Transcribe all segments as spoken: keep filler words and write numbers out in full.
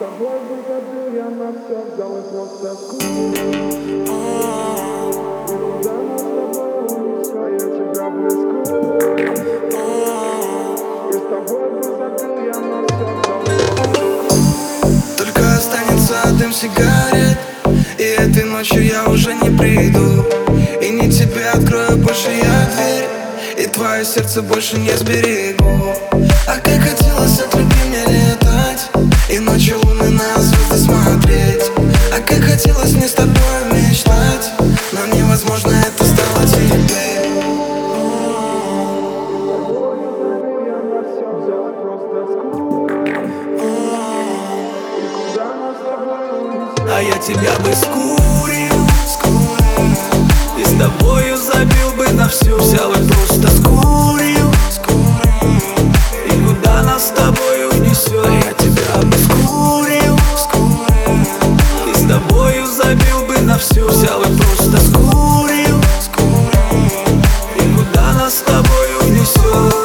тобой бы забыл я на все, взял и просто скучно. И куда нас с тобой унесет, я тебя близко. И с тобой бы забыл я на все, взял и просто скучно. Только останется дым сигарет, и этой ночью я уже не приду. И не тебе открою больше я дверь, и твое сердце больше не сберегу. А как хотелось от любви мне летать, и ночью луны на звезды смотреть. А как хотелось мне с тобой мечтать, но невозможно это стало теперь. А я тебя бы скурил, скурил, и с тобою забил бы на всю, взял и просто скурил, скурил. И куда нас с тобой унесет? А я тебя бы скурил, скурил, и с тобою забил бы на всю, взял и просто скурил, скурил. И куда нас с тобой унесет?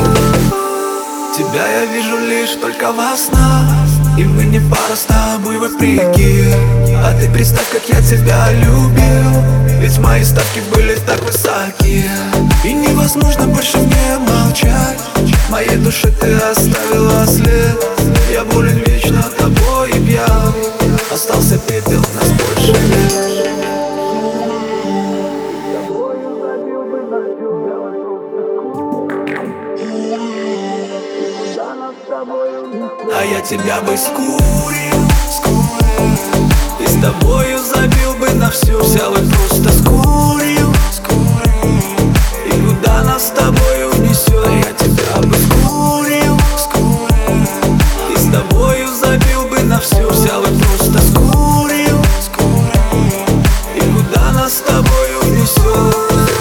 Тебя я вижу лишь только во снах, и мы не пара с тобой вопреки. А ты представь, как я тебя любил, ведь мои ставки были так высоки. И невозможно больше мне молчать, в моей душе ты оставила след. Я болен вечно тобой и пьян, остался пепел, нас больше нет. А я тебя бы скурил, скурил, и с тобою забил бы на всю, взял и просто скурил, скурил. И куда нас с тобой унесет? А я тебя бы скурил, скурил, и с тобою забил бы на всю, взял и просто скурил, скурил. И куда нас с тобой унесет?